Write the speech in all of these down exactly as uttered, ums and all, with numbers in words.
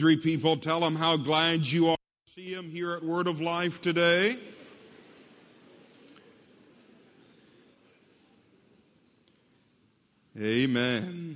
three people. Tell them how glad you are to see them here at Word of Life today. Amen.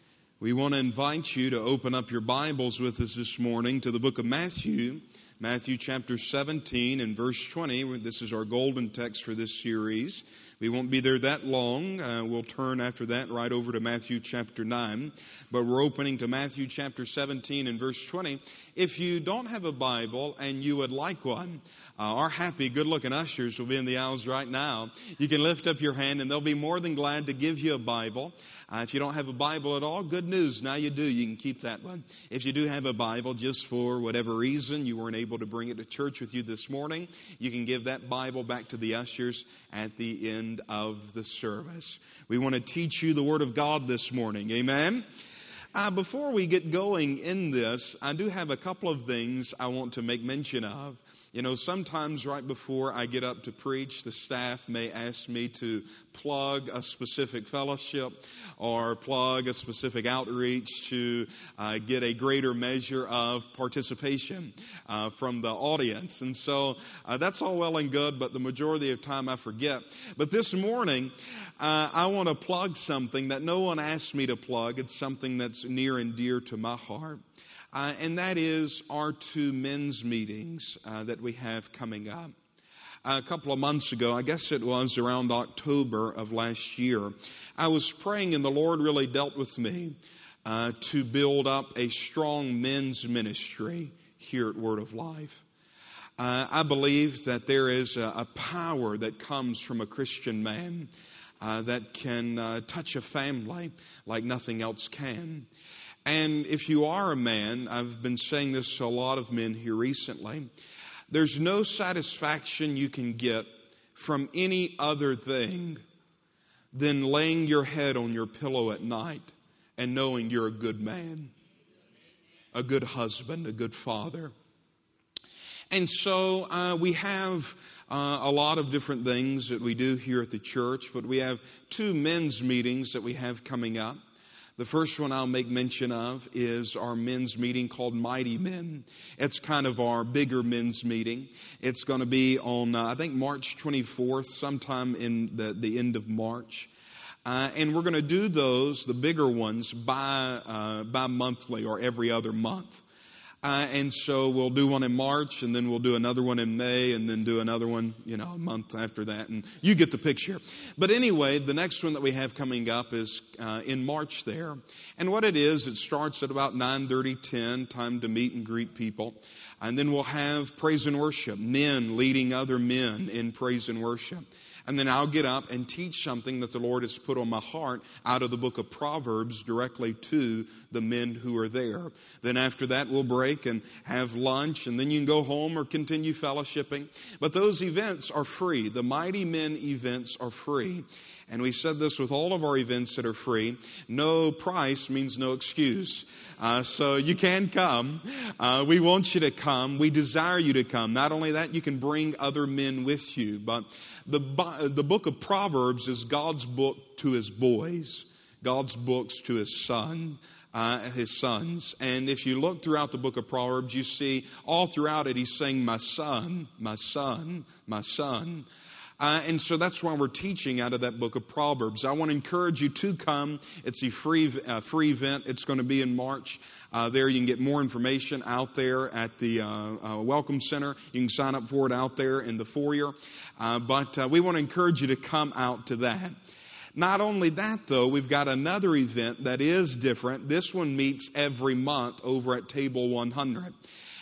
We want to invite you to open up your Bibles with us this morning to the book of Matthew, Matthew chapter seventeen and verse twenty. This is our golden text for this series. We won't be there that long. Uh, we'll turn after that right over to Matthew chapter nine. But we're opening to Matthew chapter seventeen and verse twenty. If you don't have a Bible and you would like one, uh, our happy, good-looking ushers will be in the aisles right now. You can lift up your hand and they'll be more than glad to give you a Bible. Uh, if you don't have a Bible at all, good news. Now you do. You can keep that one. If you do have a Bible, just for whatever reason you weren't able to bring it to church with you this morning, you can give that Bible back to the ushers at the end of the service. We want to teach you the Word of God this morning. Amen? Uh, before we get going in this, I do have a couple of things I want to make mention of. You know, sometimes right before I get up to preach, the staff may ask me to plug a specific fellowship or plug a specific outreach to uh, get a greater measure of participation uh, from the audience. And so uh, that's all well and good, but the majority of time I forget. But this morning, uh, I want to plug something that no one asked me to plug. It's something that's near and dear to my heart. Uh, and that is our two men's meetings uh, that we have coming up. Uh, a couple of months ago, I guess it was around October of last year, I was praying and the Lord really dealt with me uh, to build up a strong men's ministry here at Word of Life. Uh, I believe that there is a, a power that comes from a Christian man uh, that can uh, touch a family like nothing else can. And if you are a man, I've been saying this to a lot of men here recently, there's no satisfaction you can get from any other thing than laying your head on your pillow at night and knowing you're a good man, a good husband, a good father. And so uh, we have uh, a lot of different things that we do here at the church, but we have two men's meetings that we have coming up. The first one I'll make mention of is our men's meeting called Mighty Men. It's kind of our bigger men's meeting. It's going to be on, uh, I think, March twenty-fourth, sometime in the, the end of March. Uh, and we're going to do those, the bigger ones, bi, uh, bi-monthly or every other month. Uh, and so we'll do one in March, and then we'll do another one in May, and then do another one, you know, a month after that. And you get the picture. But anyway, the next one that we have coming up is uh, in March there. And what it is, it starts at about nine thirty, ten, time to meet and greet people. And then we'll have praise and worship, men leading other men in praise and worship. And then I'll get up and teach something that the Lord has put on my heart out of the book of Proverbs directly to the men who are there. Then after that, we'll break and have lunch, and then you can go home or continue fellowshipping. But those events are free. The Mighty Men events are free. And we said this with all of our events that are free. No price means no excuse. Uh, so you can come. Uh, we want you to come. We desire you to come. Not only that, you can bring other men with you. But the, the book of Proverbs is God's book to his boys. God's books to his son. Uh, his sons. And if you look throughout the book of Proverbs, you see all throughout it, he's saying, my son, my son, my son. Uh, and so that's why we're teaching out of that book of Proverbs. I want to encourage you to come. It's a free uh, free event. It's going to be in March. Uh, there you can get more information out there at the uh, uh, Welcome Center. You can sign up for it out there in the foyer. Uh, but uh, we want to encourage you to come out to that. Not only that, though, we've got another event that is different. This one meets every month over at Table one hundred.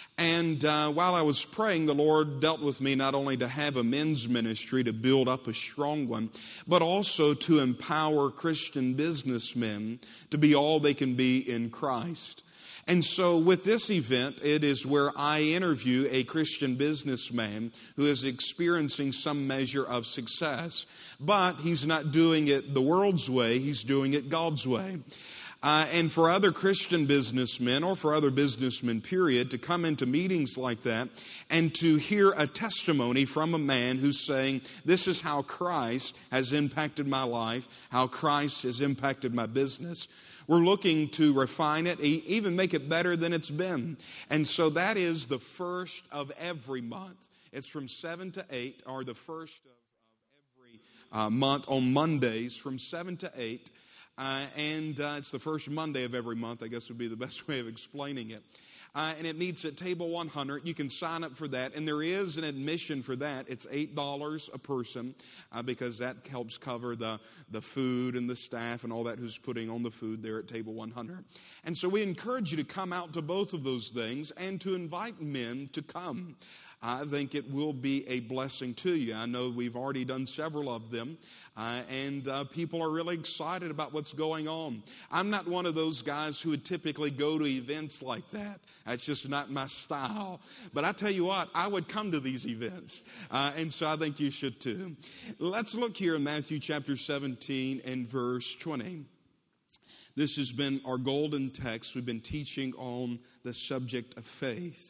And uh, while I was praying, the Lord dealt with me not only to have a men's ministry, to build up a strong one, but also to empower Christian businessmen to be all they can be in Christ. And so with this event, it is where I interview a Christian businessman who is experiencing some measure of success. But he's not doing it the world's way, he's doing it God's way. Uh, and for other Christian businessmen or for other businessmen, period, to come into meetings like that and to hear a testimony from a man who's saying, this is how Christ has impacted my life, how Christ has impacted my business. We're looking to refine it, e- even make it better than it's been. And so that is the first of every month. It's from seven to eight, or the first of, of every uh, month on Mondays from seven to eight. Uh, and uh, it's the first Monday of every month, I guess would be the best way of explaining it. Uh, and it meets at Table one hundred. You can sign up for that. And there is an admission for that. It's eight dollars a person uh, because that helps cover the, the food and the staff and all that who's putting on the food there at Table one hundred. And so we encourage you to come out to both of those things and to invite men to come. I think it will be a blessing to you. I know we've already done several of them, uh, and uh, people are really excited about what's going on. I'm not one of those guys who would typically go to events like that. That's just not my style. But I tell you what, I would come to these events, uh, and so I think you should too. Let's look here in Matthew chapter seventeen and verse twenty. This has been our golden text. We've been teaching on the subject of faith.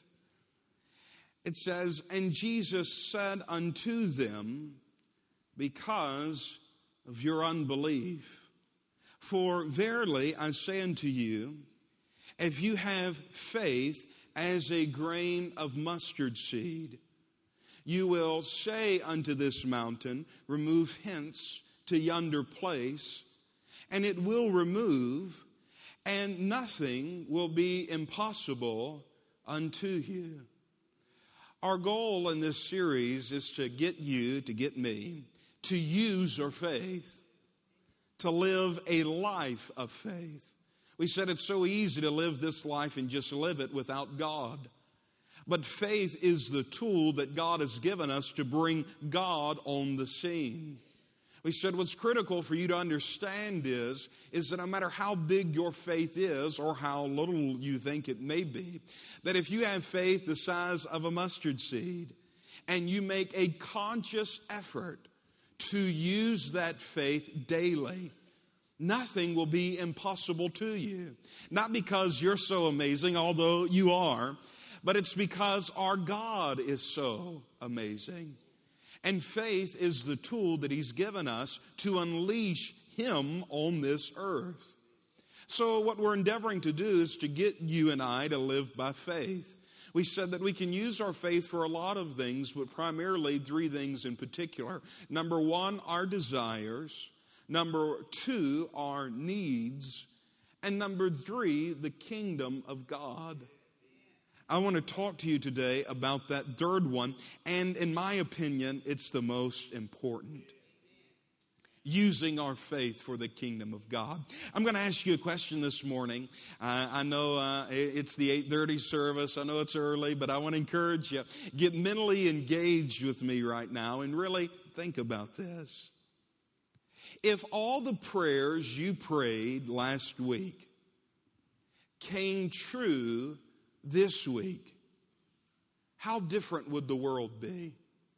It says, "And Jesus said unto them, because of your unbelief. For verily I say unto you, if you have faith as a grain of mustard seed, you will say unto this mountain, remove hence to yonder place, and it will remove, and nothing will be impossible unto you." Our goal in this series is to get you, to get me, to use our faith, to live a life of faith. We said it's so easy to live this life and just live it without God. But faith is the tool that God has given us to bring God on the scene. We said what's critical for you to understand is, is that no matter how big your faith is or how little you think it may be, that if you have faith the size of a mustard seed and you make a conscious effort to use that faith daily, nothing will be impossible to you. Not because you're so amazing, although you are, but it's because our God is so amazing. And faith is the tool that He's given us to unleash Him on this earth. So what we're endeavoring to do is to get you and I to live by faith. We said that we can use our faith for a lot of things, but primarily three things in particular. Number one, our desires. Number two, our needs. And number three, the kingdom of God. I want to talk to you today about that third one, and in my opinion, it's the most important. Using our faith for the kingdom of God. I'm going to ask you a question this morning. Uh, I know uh, it's the eight thirty service. I know it's early, but I want to encourage you. Get mentally engaged with me right now and really think about this. If all the prayers you prayed last week came true this week, how different would the world be?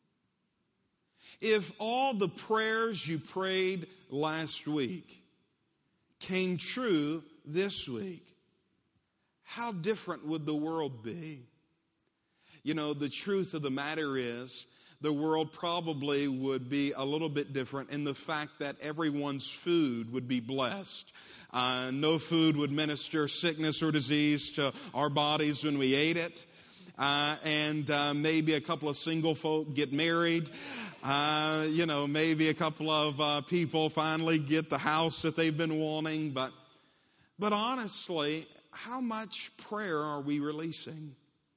If all the prayers you prayed last week came true this week, how different would the world be? You know, the truth of the matter is, the world probably would be a little bit different in the fact that everyone's food would be blessed. Uh, no food would minister sickness or disease to our bodies when we ate it. Uh, and uh, maybe a couple of single folk get married. Uh, you know, maybe a couple of uh, people finally get the house that they've been wanting. But, but honestly, how much prayer are we releasing?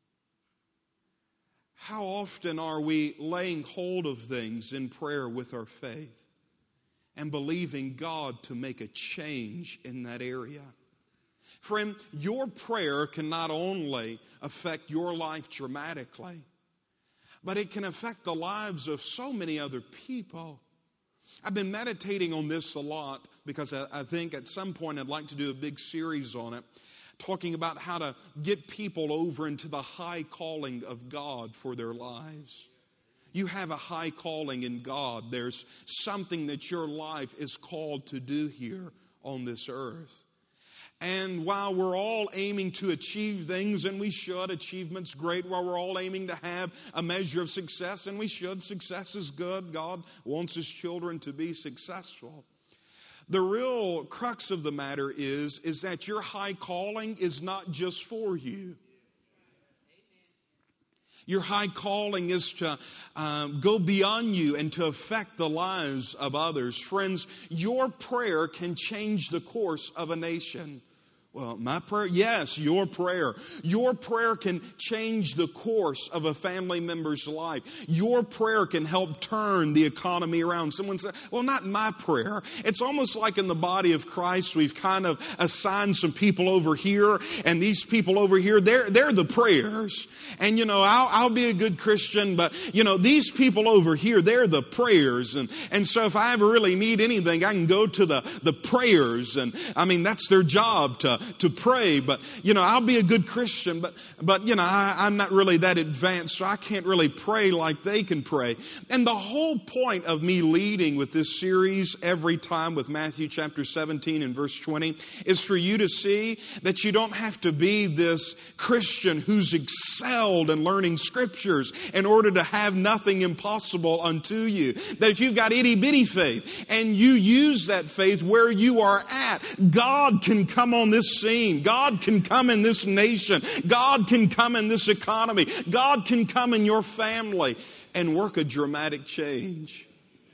How often are we laying hold of things in prayer with our faith and believing God to make a change in that area? Friend, your prayer can not only affect your life dramatically, but it can affect the lives of so many other people. I've been meditating on this a lot because I, I think at some point I'd like to do a big series on it, talking about how to get people over into the high calling of God for their lives. You have a high calling in God. There's something that your life is called to do here on this earth. And while we're all aiming to achieve things, and we should, achievement's great, while we're all aiming to have a measure of success, and we should, success is good. God wants His children to be successful. The real crux of the matter is, is that your high calling is not just for you. Your high calling is to um, go beyond you and to affect the lives of others. Friends, your prayer can change the course of a nation. Well, my prayer? Yes, your prayer. Your prayer can change the course of a family member's life. Your prayer can help turn the economy around. Someone said, well, not my prayer. It's almost like in the body of Christ, we've kind of assigned some people over here, and these people over here, they're, they're the prayers. And, you know, I'll, I'll be a good Christian, but, you know, these people over here, they're the prayers. And, and so if I ever really need anything, I can go to the, the prayers. And, I mean, that's their job to to pray, but, you know, I'll be a good Christian, but, but you know, I, I'm not really that advanced, so I can't really pray like they can pray. And the whole point of me leading with this series every time with Matthew chapter seventeen and verse twenty is for you to see that you don't have to be this Christian who's excelled in learning scriptures in order to have nothing impossible unto you. That if you've got itty bitty faith and you use that faith where you are at, God can come on this scene. God can come in this nation. God can come in this economy. God can come in your family and work a dramatic change.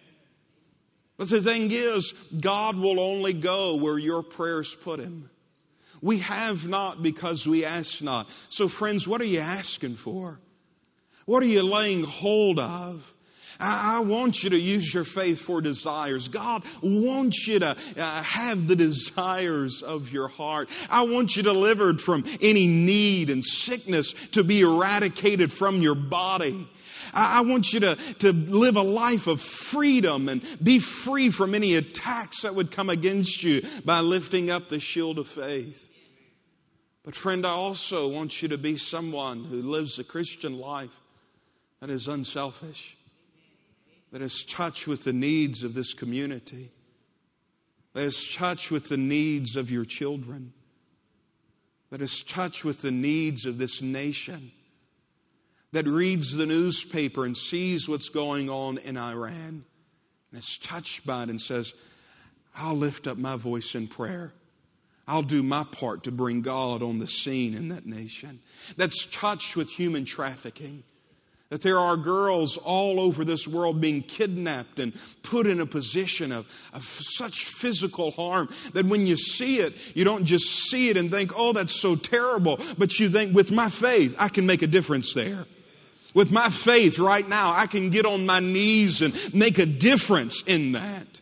But the thing is, God will only go where your prayers put Him. We have not because we ask not. So friends, what are you asking for? What are you laying hold of? I want you to use your faith for desires. God wants you to uh, have the desires of your heart. I want you delivered from any need and sickness to be eradicated from your body. I want you to, to live a life of freedom and be free from any attacks that would come against you by lifting up the shield of faith. But friend, I also want you to be someone who lives a Christian life that is unselfish, that is touched with the needs of this community, that is touched with the needs of your children, that is touched with the needs of this nation, that reads the newspaper and sees what's going on in Iran and is touched by it and says, I'll lift up my voice in prayer. I'll do my part to bring God on the scene in that nation. That's touched with human trafficking. That there are girls all over this world being kidnapped and put in a position of, of such physical harm that when you see it, you don't just see it and think, oh, that's so terrible. But you think, with my faith, I can make a difference there. With my faith right now, I can get on my knees and make a difference in that.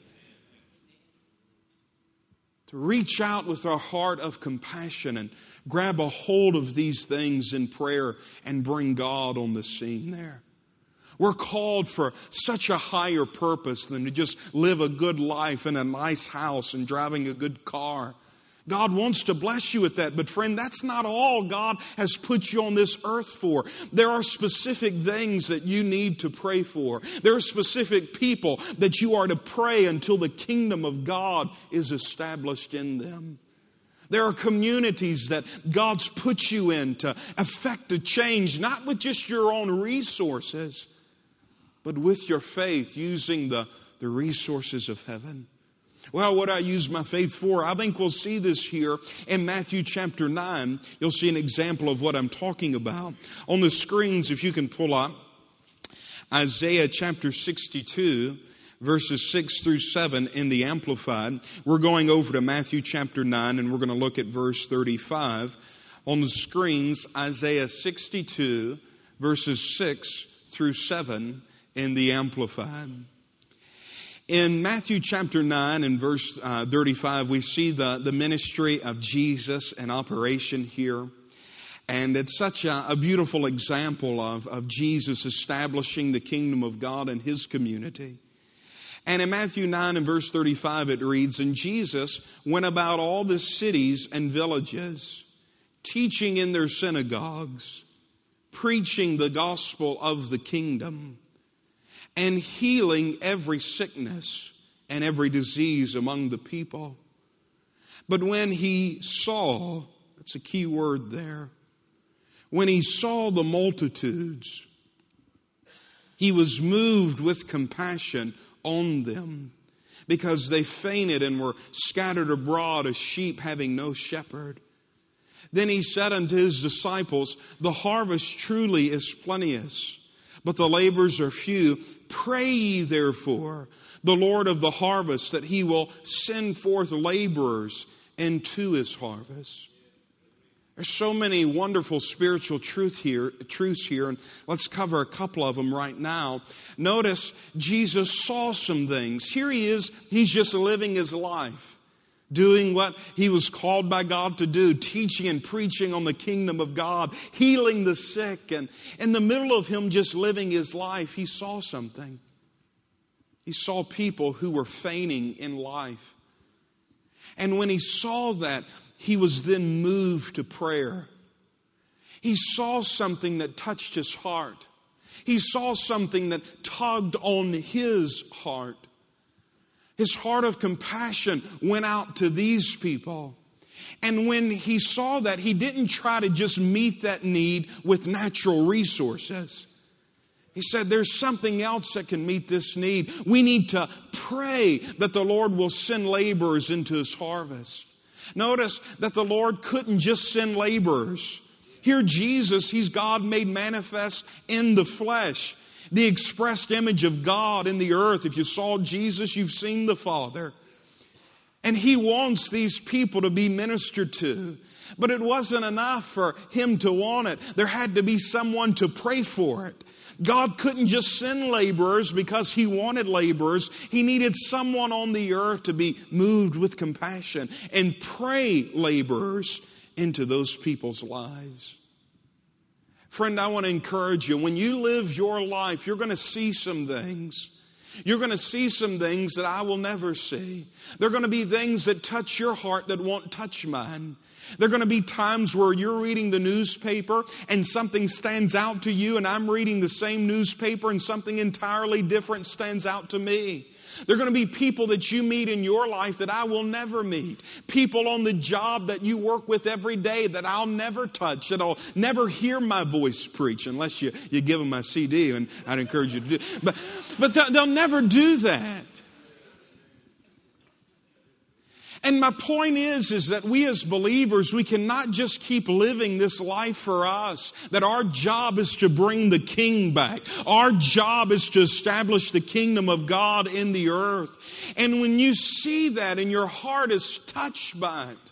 To reach out with our heart of compassion and grab a hold of these things in prayer and bring God on the scene there. We're called for such a higher purpose than to just live a good life in a nice house and driving a good car. God wants to bless you with that. But friend, that's not all God has put you on this earth for. There are specific things that you need to pray for. There are specific people that you are to pray until the kingdom of God is established in them. There are communities that God's put you in to effect a change, not with just your own resources, but with your faith, using the, the resources of heaven. Well, what I use my faith for, I think we'll see this here in Matthew chapter nine. You'll see an example of what I'm talking about. On the screens, if you can pull up Isaiah chapter sixty-two, verses six through seven in the Amplified. We're going over to Matthew chapter nine, and we're going to look at verse thirty-five. On the screens, Isaiah sixty-two, verses six through seven in the Amplified. In Matthew chapter nine and verse uh, thirty-five, we see the, the ministry of Jesus in operation here. And it's such a, a beautiful example of, of Jesus establishing the kingdom of God in His community. And in Matthew nine and verse thirty-five it reads, and Jesus went about all the cities and villages, teaching in their synagogues, preaching the gospel of the kingdom, and healing every sickness and every disease among the people. But when He saw, that's a key word there, when He saw the multitudes, He was moved with compassion on them, because they fainted and were scattered abroad as sheep having no shepherd. Then he said unto his disciples, the harvest truly is plenteous, but the laborers are few. Pray ye therefore the Lord of the harvest that he will send forth laborers into his harvest. There's so many wonderful spiritual truth here, truths here, and let's cover a couple of them right now. Notice Jesus saw some things. Here he is, he's just living his life, doing what he was called by God to do, teaching and preaching on the kingdom of God, healing the sick. And in the middle of him just living his life, he saw something. He saw people who were fainting in life. And when he saw that, he was then moved to prayer. He saw something that touched his heart. He saw something that tugged on his heart. His heart of compassion went out to these people. And when he saw that, he didn't try to just meet that need with natural resources. He said, there's something else that can meet this need. We need to pray that the Lord will send laborers into his harvest. Notice that the Lord couldn't just send laborers. Here Jesus, he's God made manifest in the flesh, the expressed image of God in the earth. If you saw Jesus, you've seen the Father. And he wants these people to be ministered to. But it wasn't enough for him to want it. There had to be someone to pray for it. God couldn't just send laborers because he wanted laborers. He needed someone on the earth to be moved with compassion and pray laborers into those people's lives. Friend, I want to encourage you. When you live your life, you're going to see some things. You're going to see some things that I will never see. There are going to be things that touch your heart that won't touch mine. There are going to be times where you're reading the newspaper and something stands out to you, and I'm reading the same newspaper and something entirely different stands out to me. There are going to be people that you meet in your life that I will never meet. People on the job that you work with every day that I'll never touch, that I'll never hear my voice preach unless you, you give them my C D, and I'd encourage you to do it. But, but they'll never do that. And my point is, is that we as believers, we cannot just keep living this life for us. That our job is to bring the King back. Our job is to establish the kingdom of God in the earth. And when you see that and your heart is touched by it,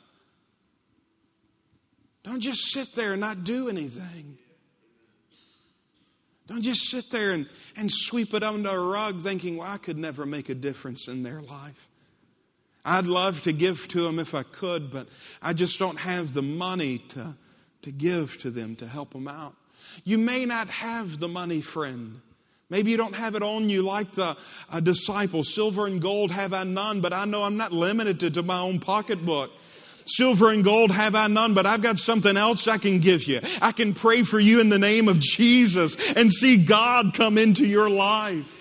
don't just sit there and not do anything. Don't just sit there and, and sweep it under a rug thinking, well, I could never make a difference in their life. I'd love to give to them if I could, but I just don't have the money to, to give to them to help them out. You may not have the money, friend. Maybe you don't have it on you like the uh, disciples. Silver and gold have I none, but I know I'm not limited to, to my own pocketbook. Silver and gold have I none, but I've got something else I can give you. I can pray for you in the name of Jesus and see God come into your life.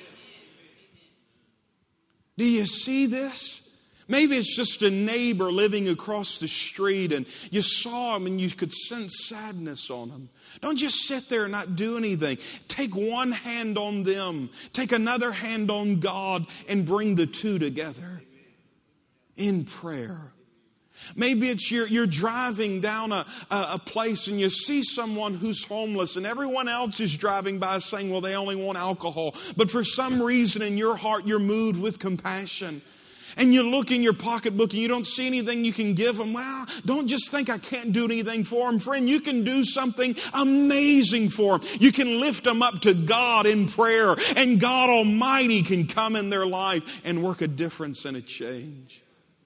Do you see this? Maybe it's just a neighbor living across the street and you saw him and you could sense sadness on him. Don't just sit there and not do anything. Take one hand on them. Take another hand on God and bring the two together in prayer. Maybe it's you're, you're driving down a, a, a place and you see someone who's homeless and everyone else is driving by saying, well, they only want alcohol. But for some reason in your heart, you're moved with compassion. And you look in your pocketbook and you don't see anything you can give them. Well, don't just think I can't do anything for them. Friend, you can do something amazing for them. You can lift them up to God in prayer. And God Almighty can come in their life and work a difference and a change.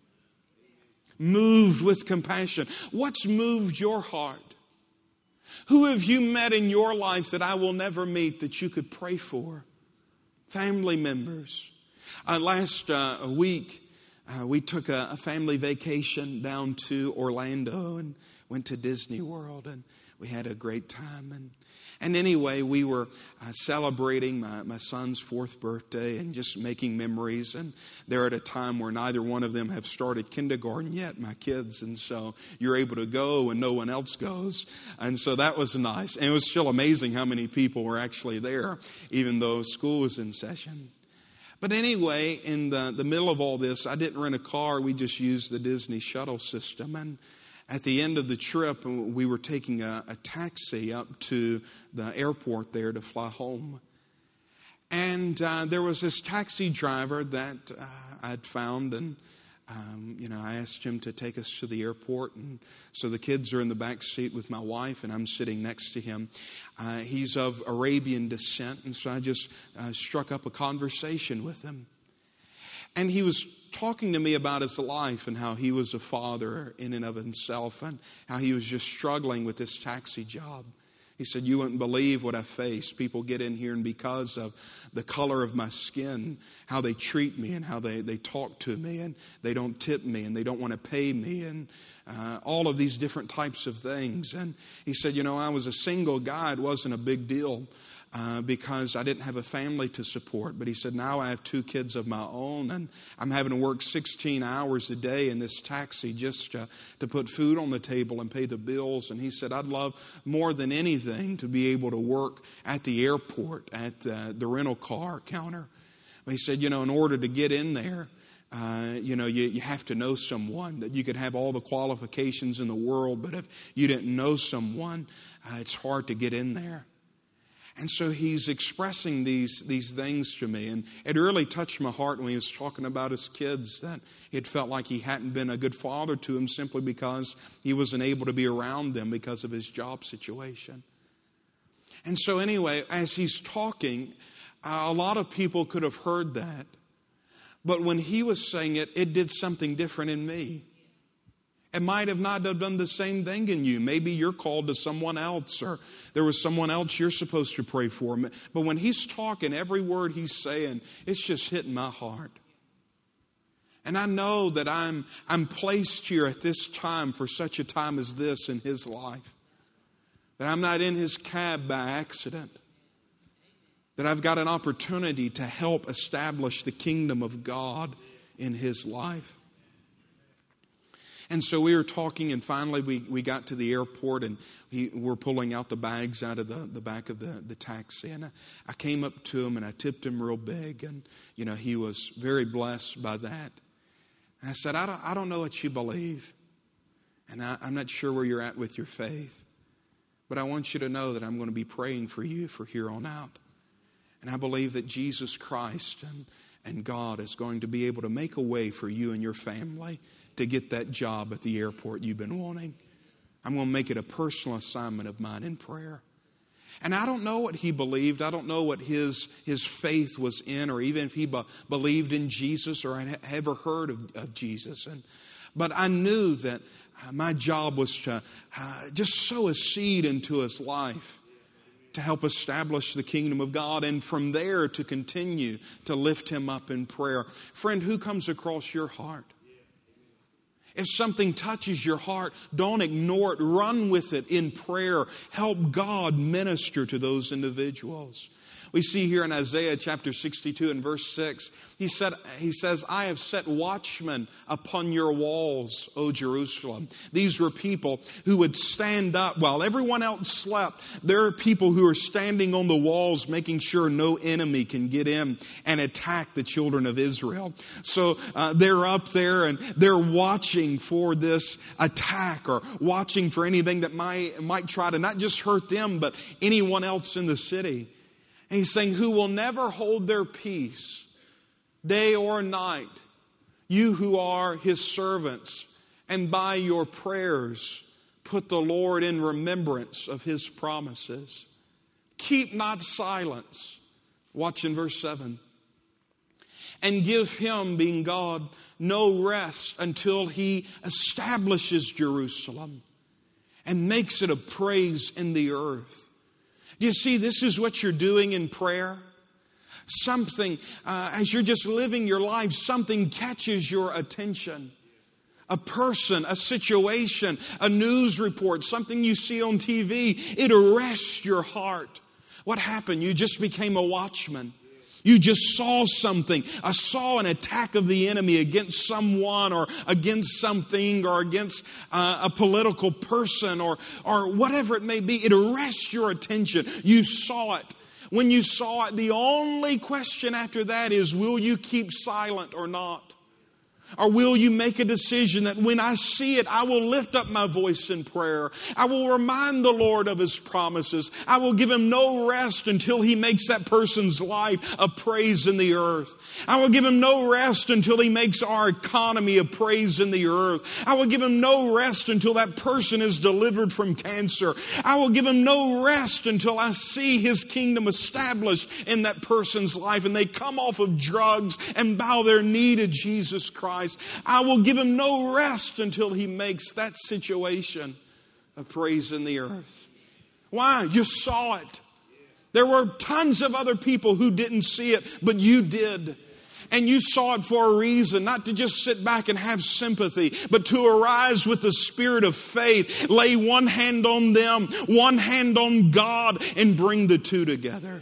Moved with compassion. What's moved your heart? Who have you met in your life that I will never meet that you could pray for? Family members. Uh, last uh, week, uh, we took a, a family vacation down to Orlando and went to Disney World, and we had a great time. And, and anyway, we were uh, celebrating my, my son's fourth birthday and just making memories. And they're at a time where neither one of them have started kindergarten yet, my kids. And so you're able to go when no one else goes. And so that was nice. And it was still amazing how many people were actually there, even though school was in session. But anyway, in the, the middle of all this, I didn't rent a car. We just used the Disney shuttle system. And at the end of the trip, we were taking a, a taxi up to the airport there to fly home. And uh, there was this taxi driver that uh, I'd found, and um, you know, I asked him to take us to the airport. And so the kids are in the back seat with my wife, and I'm sitting next to him. Uh, he's of Arabian descent, and so I just uh, struck up a conversation with him. And he was talking to me about his life and how he was a father in and of himself, and how he was just struggling with this taxi job. He said, "You wouldn't believe what I face. People get in here, and because of the color of my skin, how they treat me and how they, they talk to me, and they don't tip me and they don't want to pay me, and uh, all of these different types of things." And he said, "You know, I was a single guy. It wasn't a big deal uh, because I didn't have a family to support. But," he said, "now I have two kids of my own, and I'm having to work sixteen hours a day in this taxi just to, to put food on the table and pay the bills." And he said, "I'd love more than anything to be able to work at the airport, at the, the rental car counter." But he said, "You know, in order to get in there, Uh, you know, you, you have to know someone. That you could have all the qualifications in the world, but if you didn't know someone, uh, it's hard to get in there." And so he's expressing these, these things to me. And it really touched my heart when he was talking about his kids, that it felt like he hadn't been a good father to them simply because he wasn't able to be around them because of his job situation. And so anyway, as he's talking, uh, a lot of people could have heard that. But when he was saying it, it did something different in me. It might have not have done the same thing in you. Maybe you're called to someone else, or there was someone else you're supposed to pray for. But when he's talking, every word he's saying, it's just hitting my heart. And I know that I'm, I'm placed here at this time for such a time as this in his life. That I'm not in his cab by accident. That I've got an opportunity to help establish the kingdom of God in his life. And so we were talking, and finally we, we got to the airport, and we were pulling out the bags out of the, the back of the, the taxi. And I, I came up to him and I tipped him real big, and you know, he was very blessed by that. And I said, I don't, I don't know what you believe, and I, I'm not sure where you're at with your faith, but I want you to know that I'm going to be praying for you for here on out. And I believe that Jesus Christ and, and God is going to be able to make a way for you and your family to get that job at the airport you've been wanting. I'm going to make it a personal assignment of mine in prayer. And I don't know what he believed. I don't know what his, his faith was in, or even if he be, believed in Jesus or had ever heard of, of Jesus. And, but I knew that uh, my job was to uh, just sow a seed into his life, to help establish the kingdom of God, and from there to continue to lift him up in prayer. Friend, who comes across your heart? If something touches your heart, don't ignore it. Run with it in prayer. Help God minister to those individuals. We see here in Isaiah chapter sixty-two and verse six, he said, he says, "I have set watchmen upon your walls, O Jerusalem." These were people who would stand up while everyone else slept. There are people who are standing on the walls, making sure no enemy can get in and attack the children of Israel. So uh, they're up there and they're watching for this attack, or watching for anything that might, might try to not just hurt them, but anyone else in the city. And he's saying, who will never hold their peace, day or night, you who are his servants, and by your prayers put the Lord in remembrance of his promises. Keep not silence. Watch in verse seven. And give him, being God, no rest until he establishes Jerusalem and makes it a praise in the earth. Do you see, this is what you're doing in prayer? Something, uh, as you're just living your life, something catches your attention. A person, a situation, a news report, something you see on T V, it arrests your heart. What happened? You just became a watchman. You just saw something. I saw an attack of the enemy against someone, or against something, or against uh, a political person, or, or whatever it may be. It arrests your attention. You saw it. When you saw it, the only question after that is, will you keep silent or not? Or will you make a decision that when I see it, I will lift up my voice in prayer. I will remind the Lord of His promises. I will give Him no rest until He makes that person's life a praise in the earth. I will give Him no rest until He makes our economy a praise in the earth. I will give Him no rest until that person is delivered from cancer. I will give Him no rest until I see His kingdom established in that person's life and they come off of drugs and bow their knee to Jesus Christ. I will give Him no rest until He makes that situation a praise in the earth. Why? You saw it. There were tons of other people who didn't see it, but you did. And you saw it for a reason, not to just sit back and have sympathy, but to arise with the spirit of faith, lay one hand on them, one hand on God, and bring the two together.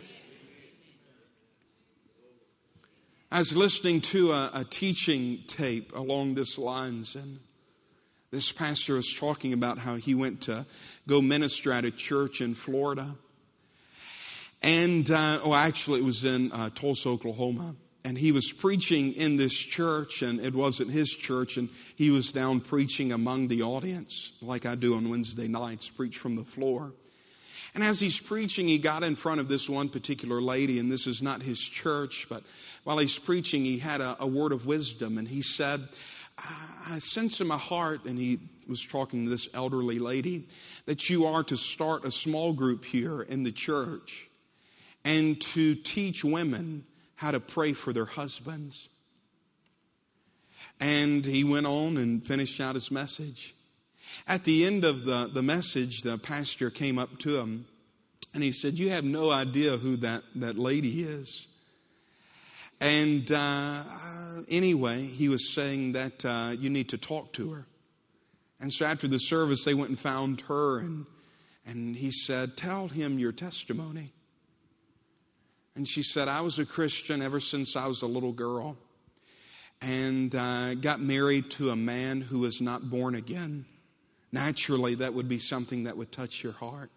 I was listening to a, a teaching tape along this lines, and this pastor was talking about how he went to go minister at a church in Florida. And, uh, oh, actually it was in uh, Tulsa, Oklahoma. And he was preaching in this church, and it wasn't his church, and he was down preaching among the audience, like I do on Wednesday nights, preach from the floor. And as he's preaching, he got in front of this one particular lady, and this is not his church, but while he's preaching, he had a, a word of wisdom, and he said, I sense in my heart, and he was talking to this elderly lady, that you are to start a small group here in the church and to teach women how to pray for their husbands. And he went on and finished out his message. At the end of the, the message, the pastor came up to him and he said, you have no idea who that, that lady is. And uh, anyway, he was saying that uh, you need to talk to her. And so after the service, they went and found her, and, and he said, tell him your testimony. And she said, I was a Christian ever since I was a little girl, and uh, got married to a man who was not born again. Naturally, that would be something that would touch your heart.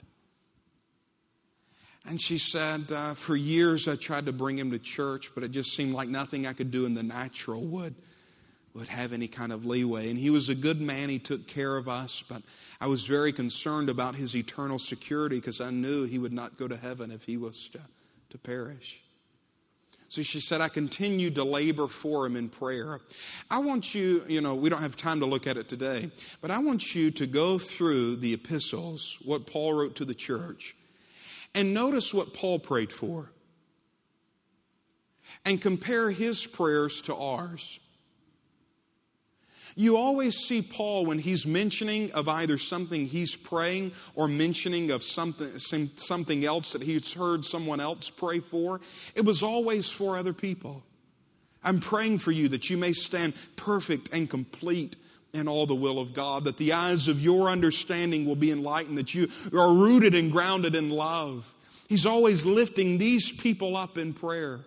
And she said, uh, for years I tried to bring him to church, but it just seemed like nothing I could do in the natural would, would have any kind of leeway. And he was a good man. He took care of us, but I was very concerned about his eternal security because I knew he would not go to heaven if he was to, to perish. So she said, I continued to labor for him in prayer. I want you, you know, we don't have time to look at it today, but I want you to go through the epistles, what Paul wrote to the church, and notice what Paul prayed for. And compare his prayers to ours. You always see Paul when he's mentioning of either something he's praying or mentioning of something, something else that he's heard someone else pray for. It was always for other people. I'm praying for you that you may stand perfect and complete in all the will of God, that the eyes of your understanding will be enlightened, that you are rooted and grounded in love. He's always lifting these people up in prayer.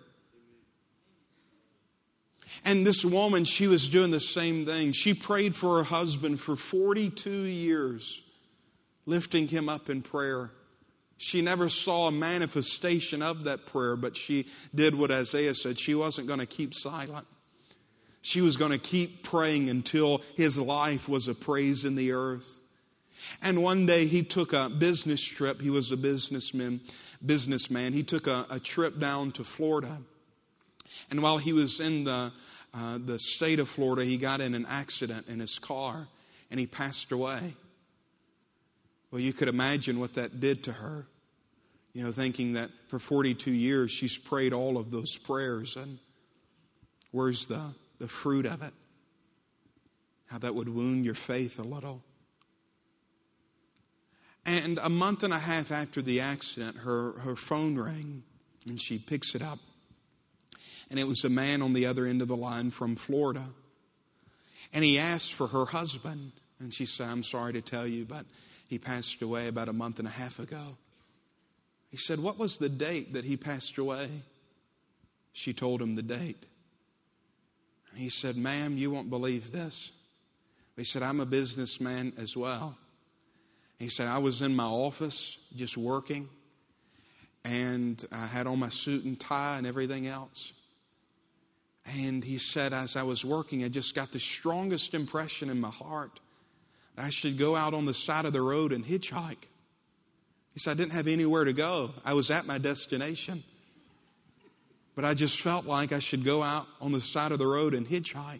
And this woman, she was doing the same thing. She prayed for her husband for forty-two years, lifting him up in prayer. She never saw a manifestation of that prayer, but she did what Isaiah said. She wasn't going to keep silent. She was going to keep praying until his life was a praise in the earth. And one day he took a business trip. He was a businessman. businessman. He took a, a trip down to Florida. And while he was in the uh, the state of Florida, he got in an accident in his car and he passed away. Well, you could imagine what that did to her. You know, thinking that for forty-two years she's prayed all of those prayers, and where's the, the fruit of it? How that would wound your faith a little. And a month and a half after the accident, her, her phone rang and she picks it up. And it was a man on the other end of the line from Florida. And he asked for her husband. And she said, I'm sorry to tell you, but he passed away about a month and a half ago. He said, what was the date that he passed away? She told him the date. And he said, ma'am, you won't believe this. He said, I'm a businessman as well. He said, I was in my office just working. and I had on my suit and tie and everything else. And he said, as I was working, I just got the strongest impression in my heart that I should go out on the side of the road and hitchhike. He said, I didn't have anywhere to go. I was at my destination. But I just felt like I should go out on the side of the road and hitchhike.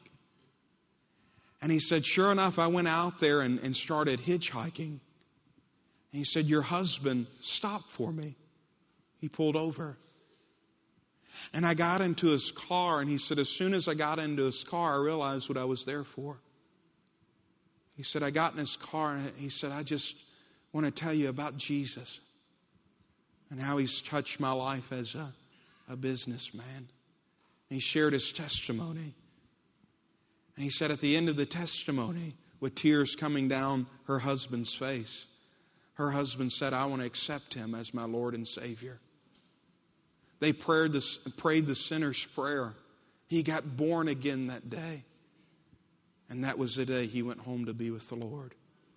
And he said, sure enough, I went out there and, and started hitchhiking. And he said, your husband stopped for me. He pulled over. And I got into his car, and he said, as soon as I got into his car, I realized what I was there for. He said, I got in his car, and he said, I just want to tell you about Jesus and how he's touched my life as a, a businessman. And he shared his testimony. And he said at the end of the testimony, with tears coming down her husband's face, her husband said, I want to accept him as my Lord and Savior. They prayed the, prayed the sinner's prayer. He got born again that day. And that was the day he went home to be with the Lord.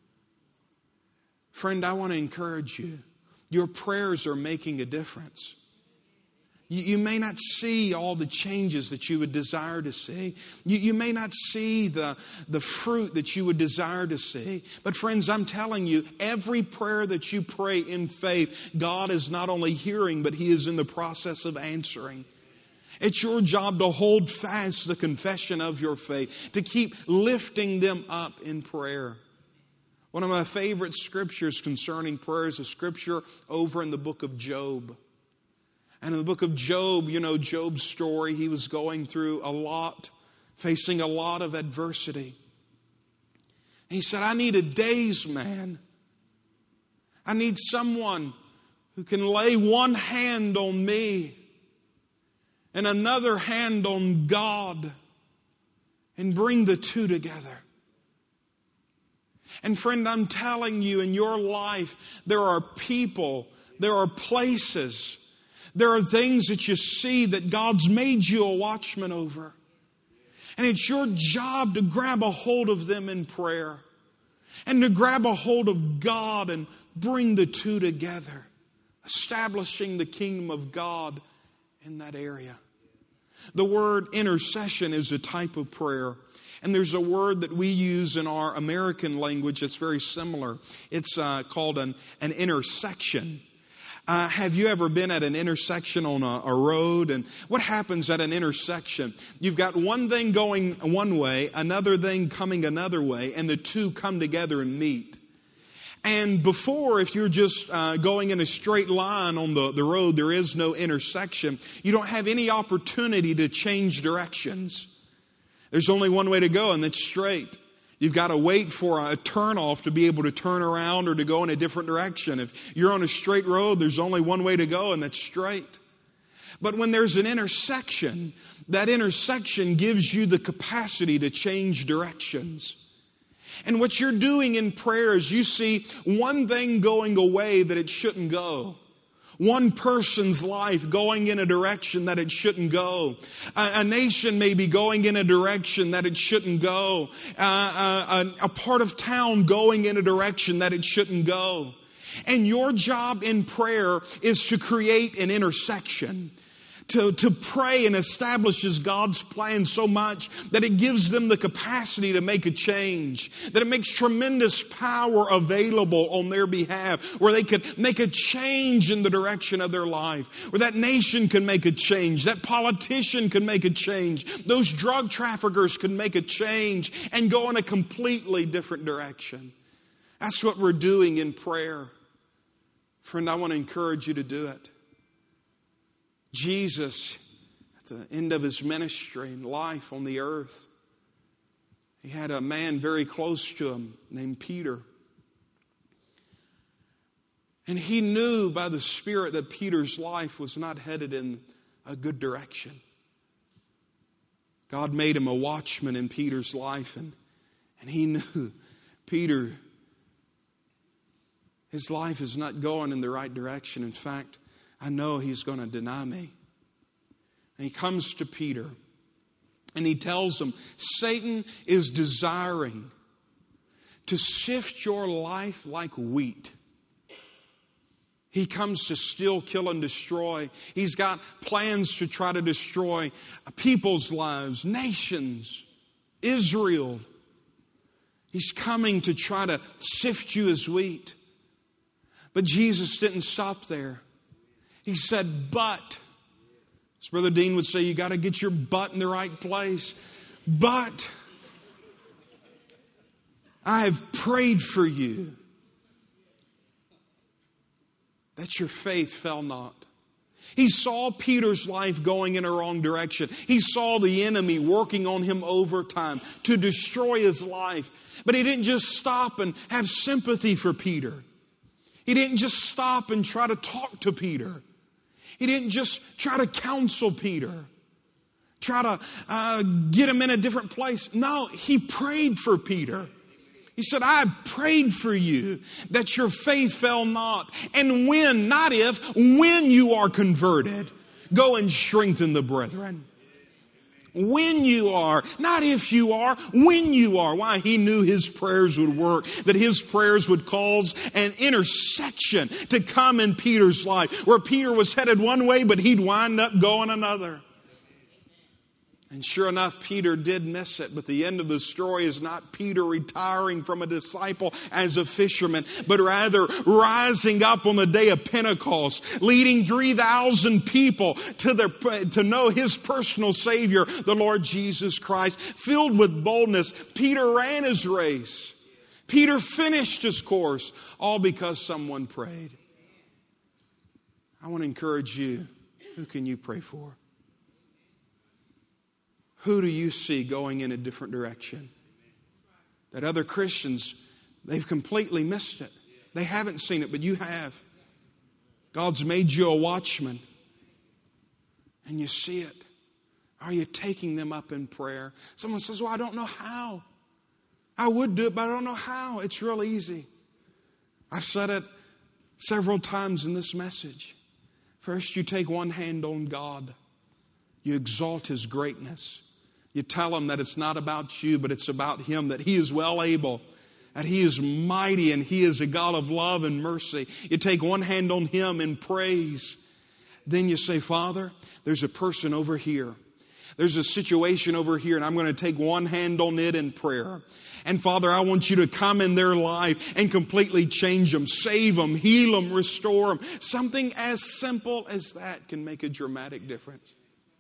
Friend, I want to encourage you. Your prayers are making a difference. You, you may not see all the changes that you would desire to see. You, you may not see the, the fruit that you would desire to see. But friends, I'm telling you, every prayer that you pray in faith, God is not only hearing, but He is in the process of answering. It's your job to hold fast the confession of your faith, to keep lifting them up in prayer. One of my favorite scriptures concerning prayer is a scripture over in the book of Job. And in the book of Job, you know Job's story. He was going through a lot, facing a lot of adversity. And he said, I need a days man. I need someone who can lay one hand on me and another hand on God and bring the two together. And friend, I'm telling you, in your life, there are people, there are places, there are things that you see that God's made you a watchman over. And it's your job to grab a hold of them in prayer and to grab a hold of God and bring the two together, establishing the kingdom of God in that area. The word intercession is a type of prayer. And there's a word that we use in our American language that's very similar. It's uh, called an, an intersection. Uh, have you ever been at an intersection on a, a road? And what happens at an intersection? You've got one thing going one way, another thing coming another way, and the two come together and meet. And before, if you're just uh, going in a straight line on the, the road, there is no intersection. You don't have any opportunity to change directions. There's only one way to go, and that's straight. You've got to wait for a turnoff to be able to turn around or to go in a different direction. If you're on a straight road, there's only one way to go, and that's straight. But when there's an intersection, that intersection gives you the capacity to change directions. And what you're doing in prayer is you see one thing going away that it shouldn't go. One person's life going in a direction that it shouldn't go. A, a nation may be going in a direction that it shouldn't go. Uh, a, a part of town going in a direction that it shouldn't go. And your job in prayer is to create an intersection. To, to pray and establishes God's plan so much that it gives them the capacity to make a change. That it makes tremendous power available on their behalf. Where they could make a change in the direction of their life. Where that nation can make a change. That politician can make a change. Those drug traffickers can make a change and go in a completely different direction. That's what we're doing in prayer. Friend, I want to encourage you to do it. Jesus, at the end of his ministry and life on the earth, he had a man very close to him named Peter. And he knew by the Spirit that Peter's life was not headed in a good direction. God made him a watchman in Peter's life, and, and he knew Peter, his life is not going in the right direction. In fact, I know he's going to deny me. And he comes to Peter and he tells him, Satan is desiring to sift your life like wheat. He comes to steal, kill, and destroy. He's got plans to try to destroy people's lives, nations, Israel. He's coming to try to sift you as wheat. But Jesus didn't stop there. He said, but, as Brother Dean would say, you got to get your butt in the right place. But I have prayed for you that your faith fell not. He saw Peter's life going in a wrong direction. He saw the enemy working on him overtime to destroy his life. But he didn't just stop and have sympathy for Peter. He didn't just stop and try to talk to Peter. He didn't just try to counsel Peter, try to uh, get him in a different place. No, he prayed for Peter. He said, I prayed for you that your faith fell not. And when, not if, when you are converted, go and strengthen the brethren. When you are, not if you are, when you are. Why? He knew his prayers would work, that his prayers would cause an intersection to come in Peter's life, where Peter was headed one way, but he'd wind up going another. And sure enough, Peter did miss it. But the end of the story is not Peter retiring from a disciple as a fisherman, but rather rising up on the day of Pentecost, leading three thousand people to their, to know his personal Savior, the Lord Jesus Christ. Filled with boldness, Peter ran his race. Peter finished his course, all because someone prayed. I want to encourage you. Who can you pray for? Who do you see going in a different direction? That other Christians, they've completely missed it. They haven't seen it, but you have. God's made you a watchman. And you see it. Are you taking them up in prayer? Someone says, well, I don't know how. I would do it, but I don't know how. It's real easy. I've said it several times in this message. First, you take one hand on God. You exalt His greatness. You tell Him that it's not about you, but it's about Him, that He is well able, that He is mighty, and He is a God of love and mercy. You take one hand on Him in praise. Then you say, Father, there's a person over here. There's a situation over here, and I'm going to take one hand on it in prayer. And Father, I want you to come in their life and completely change them, save them, heal them, restore them. Something as simple as that can make a dramatic difference.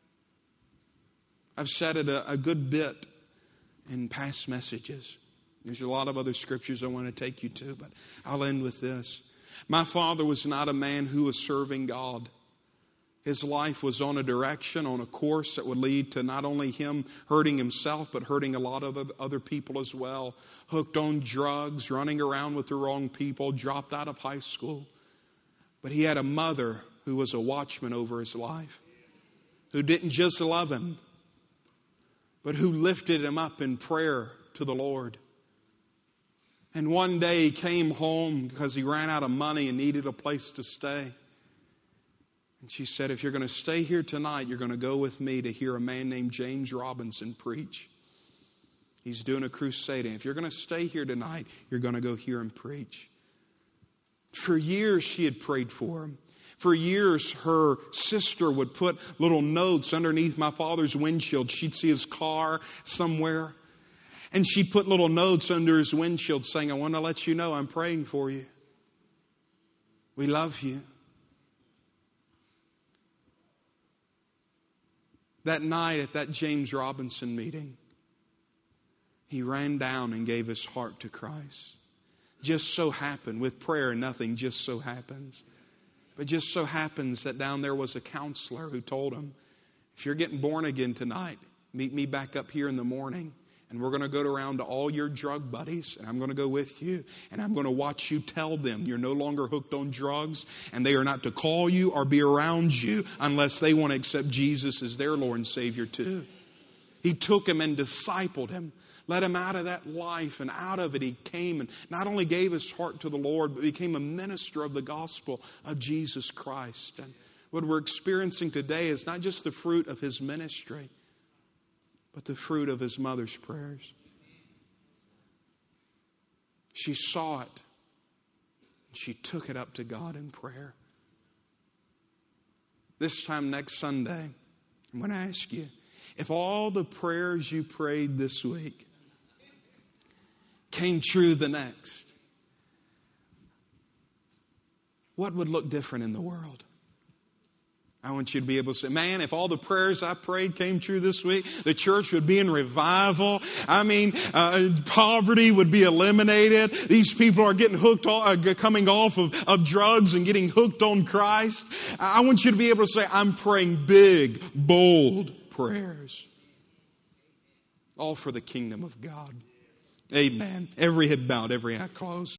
I've said it a, a good bit in past messages. There's a lot of other scriptures I want to take you to, but I'll end with this. My father was not a man who was serving God. His life was on a direction, on a course that would lead to not only him hurting himself, but hurting a lot of other people as well. Hooked on drugs, running around with the wrong people, dropped out of high school. But he had a mother who was a watchman over his life, who didn't just love him, but who lifted him up in prayer to the Lord. And one day he came home because he ran out of money and needed a place to stay. And she said, if you're going to stay here tonight, you're going to go with me to hear a man named James Robinson preach. He's doing a crusade. And if you're going to stay here tonight, you're going to go hear him preach. For years she had prayed for him. For years, her sister would put little notes underneath my father's windshield. She'd see his car somewhere, and she'd put little notes under his windshield saying, I want to let you know I'm praying for you. We love you. That night at that James Robinson meeting, he ran down and gave his heart to Christ. Just so happened, with prayer, nothing just so happens. But just so happens that down there was a counselor who told him, if you're getting born again tonight, meet me back up here in the morning. And we're going to go around to all your drug buddies. And I'm going to go with you. And I'm going to watch you tell them you're no longer hooked on drugs. And they are not to call you or be around you unless they want to accept Jesus as their Lord and Savior too. He took him and discipled him. Led him out of that life, and out of it he came and not only gave his heart to the Lord, but became a minister of the gospel of Jesus Christ. And what we're experiencing today is not just the fruit of his ministry, but the fruit of his mother's prayers. She saw it, and she took it up to God in prayer. This time next Sunday, I'm going to ask you, if all the prayers you prayed this week came true the next, what would look different in the world? I want you to be able to say, man, if all the prayers I prayed came true this week, the church would be in revival. I mean, uh, poverty would be eliminated. These people are getting hooked, on, uh, coming off of, of drugs and getting hooked on Christ. I want you to be able to say, I'm praying big, bold prayers. All for the kingdom of God. Amen. Every head bowed, every eye closed.